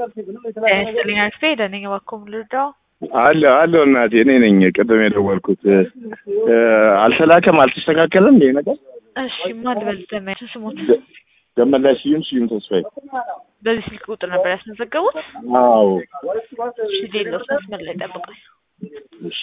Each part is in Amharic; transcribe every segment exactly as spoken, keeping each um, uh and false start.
ስጥልኝ አልፌ ደነኝ ባኩም ልርዳው አለ አለ እናቴ እኔ ነኝ ቅድም የደወልኩት አልተላከም አልተስተካከለም እንዴ ነገር እሺ ማን በልተመ ስሙት ደመላሽ ይሁን ሲዩም ተስፋዬ በዚህ ስልክ ቁጥር ነበር ያስመዘገቡት አዎ እሺ ሌሎች መስመር ላይ ጠብቀኝ እሺ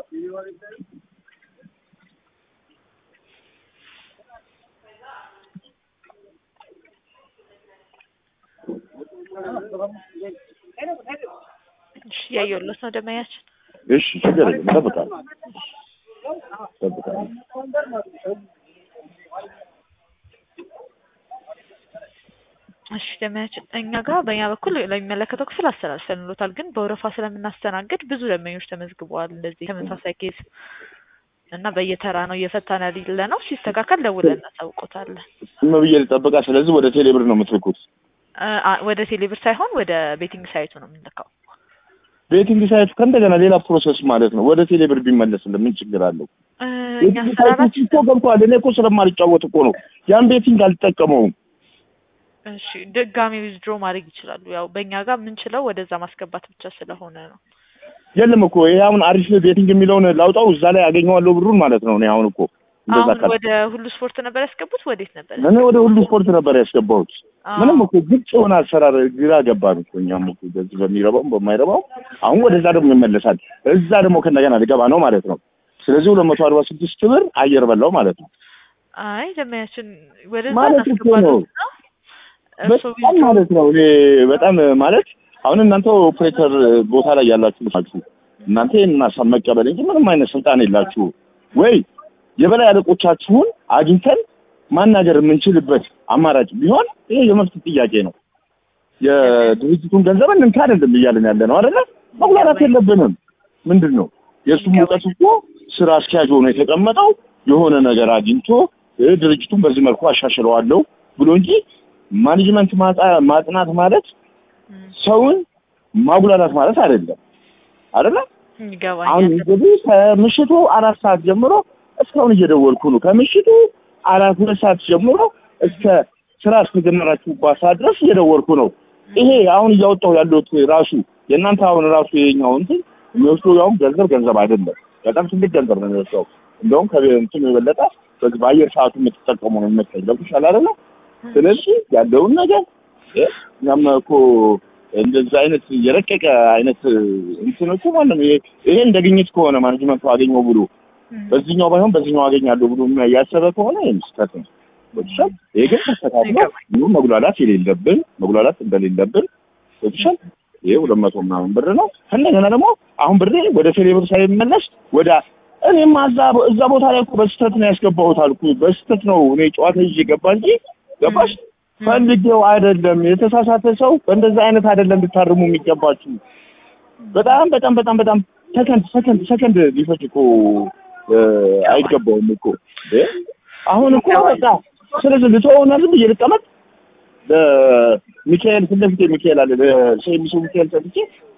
እሺ ያየሁልህ ነው ደመያችን እሺ ችግር የለም ጠብቃለሁ ጠብቃለሁ እሺ ደመያችን እኛ ጋር በእኛ በኩል ለሚመለከተው ክፍል አስተላልፈንሎታል ግን በወረፋ ስለምናስተናግድ ብዙ ደመኞች ተመዝግበዋል እንደዚህ ተመሳሳይ ኬዝ እና በየተራ ነው እየፈታን አይደለ ነው ሲስተካከል ደውለን እናሳውቆታለን ምን ብዬ ልጠብቃ ስለዚህ ወደ ቴሌብር ነው የምትልኩት ወደ ቴሌብር ሳይሆን ወደ ቤቲንግ ሳይቱ ነው የምንልከው ቤቲንግ ሳይቱ ከእንደገና ሌላ ፕሮሰስ ማለት ነው ወደ ቴሌብር ቢመለስልን ምን ችግር አለው እኛ ሰራራችን እኮ ገብቷል እኔ እኮ ስለማልጫወት እኮ ነው ያን ቤቲንግ አልተጠቀመውም እሺ ድጋሚ ዊዝድሮ ማድረግ ይችላሉ ያው በእኛ ጋር የምንችለው ወደዛ ማስገባት ብቻ ስለሆነ ነው የለም እኮ ይሄ አሁን አሪፍ ቤቲንግ የሚለውን ላውጣው እዛ ላይ አገኘዋለሁ ብሩን ማለት ነው እኔ አሁን እኮ እንደዛ ካለ ወደ ሁሉ ስፖርት ነበር ያስገቡት ወዴት ነበር እኔ ወደ ሁሉ ስፖርት ነበር ያስገባሁት ምንም እኮ ግልጽ የሆነ አሰራር ግራ ገባን እኮ እኛም እኮ በዚህ በሚረባው በማይረባው አሁን ወደዛ ደግሞ ይመለሳል እዛ ደግሞ ከእንደገና ልገባ ነው ማለት ነው ስለዚህ ሁለት መቶ አርባ ስድስት ብር አየር በላው ማለት ነው አይ ደመያችን ወደዛ እናስገባለን በጣም ማለት ነው እኔ በጣም ማለት አሁን እናንተ ኦፕሬተር ቦታ ላይ ያላችሁ ልፋችሁ እናንተ እናሳም መቀበል እንጂ ምንም አይነት ስልጣን የላችሁ ወይ የበላይ አለቆቻችሁን አግኝተን ማናገር የምንችልበት አማራጭ ቢሆን ይሄ የመፍት ጥያቄ ነው የድርጅቱን ገንዘብ እንንካ አይደለም እያልን ያለ ነው አይደል መግባባት የለብንም ምንድነው የሱ ሙቀት እኮ ስራ አስኪያጅ ሆኖ የተቀመጠው የሆነ ነገር አግኝቶ ድርጅቱን በዚህ መልኩ አሻሽለዋለሁ ብሎ እንጂ ማኔጅመንት ማጥናት ማለት ሰውን ማጉላላት ማለት አይደለም አይደል አሁን እንግዲህ ከምሽቱ አራት ሰዓት ጀምሮ እስካሁን እየደወልኩ ነው ከምሽቱ አራት ሁለት ሰዓት ጀምሮ እስከ ስራ እስከጀመራችሁ ባሳ ድረስ እየደወልኩ ነው ይሄ አሁን እያወጣው ያለው ራሱ የእናንተ አሁን ራሱ የኛው እንትን የሚወስደው ያው ገንዘብ ገንዘብ አይደለም በጣም ትልቅ ገንዘብ ነው የሚወስደው እንደውም ከእንትን የበለጠ በዚህ በአየር ሰዓቱ የምትጠቀሙ ነው የምትለው ይችላል አይደል ስለዚህ ያለውን ነገር እኛም እኮ እንደዚህ አይነት የረቀቀ አይነት እንትኖች ማለት ነው ይሄ እንደግኝት ከሆነ ማኔጅመንቱ አገኘው ብሎ በዚህኛው ባይሆን በዚህኛው አገኛለሁ ብሎ ያሰበ ከሆነ ይመስከት ነው ወጥሻል ይሄ ግን ተስተካክሎ ነው መጉላላት የሌለብን መጉላላት እንደሌለብን ወጥሻል ይሄ ሁለት መቶ ምናምን ብር ነው እንደገና ደግሞ አሁን ብር ወደ ቴሌብር ሳይመለስ ወደ እኔም አዛ እዛ ቦታ ላይ እኮ በስተት ነው ያስገባሁት አልኩ በስተት ነው እኔ ጨዋታ ይዤ ገባ እንጂ ገባሽ ፈልጌው አይደለም የተሳሳተ ሰው በእንደዛ አይነት አይደለም ልታርሙ የሚገባችሁ በጣም በጣም በጣም በጣም ሰከንድ ሰከንድ ሰከንድ ሊፈጅ እኮ አይገባውም እኮ አሁን እኮ በቃ ስለዚህ ልተውና ዝም ብዬ ልቀመጥ ለሚካኤል ስለዚህ ሚካኤል አለ ለሴሚሱ ሚካኤል ሰጥቼ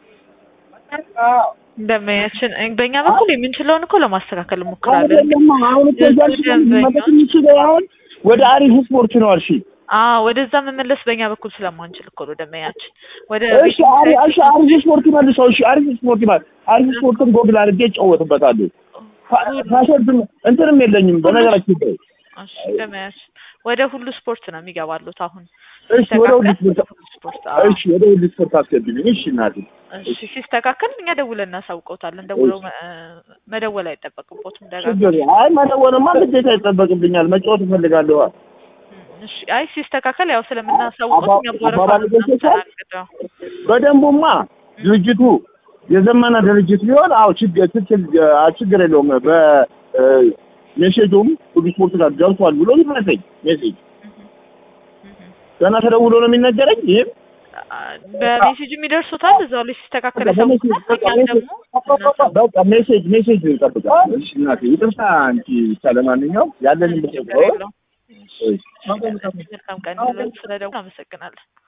እንደማያችን በእኛ በኩል የምንችለውን እኮ ለማስተካከል እንሞክራለን አሁን እኮ አሁን ወደ አሪፍ ስፖርት ነው አልሽ አዎ ወደዛ መመለስ በእኛ በኩል ስለማንችል እኮ ነው ደመያችን ወደ እሺ እሺ አሪፍ ስፖርት መልሰው እሺ አሪፍ ስፖርት ማለት አሪፍ ስፖርትን ጎግል አድርጌ ጨዋወትበታለሁ ፓስወርድ እንትንም የለኝም በነገራችን ላይ እሺ ደመያችን ወደ ሁሉ ስፖርት ነው የሚገባሉት አሁን እሺ ወደ ሁሉ ስፖርት እሺ ወደ ሁሉ ስፖርት አስገብልኝ እሺ እናቴ እሺ ሲስተካከል እኛ ደውለን እናሳውቀውታለን ደውለው መደወል አይጠበቅቦትም ደጋግሞ አይ መደወልማ ግዴታ ይጠበቅብኛል መጫወት እፈልጋለሁ እሺ አይ ሲስተካከል ያው ስለምናሳውቀው እኛ ቦረፋ በደንቡማ ድርጅቱ የዘመነ ድርጅት ቢሆን አው ችግር ችግር የለውም በሜሴጁም ሁሉ ስፖርት ጋር ገብቷል ብሎ ይፈረሰኝ ሜሴጅ ገና ተደውሎ ነው የሚነገረኝ ይሄ በሜሴጅ የሚደርሱታል እዛው ላይ ሲስተካከል ያሳውቁታል ደግሞ በቃ ሜሴጅ ሜሴጅ ይጠብቃል እሺ እናቴ ይጥርሳ አንቺ ሰለማንኛው ያለን ይመስላል እሺ መልካም ቀን ስለደውል አመሰግናለሁ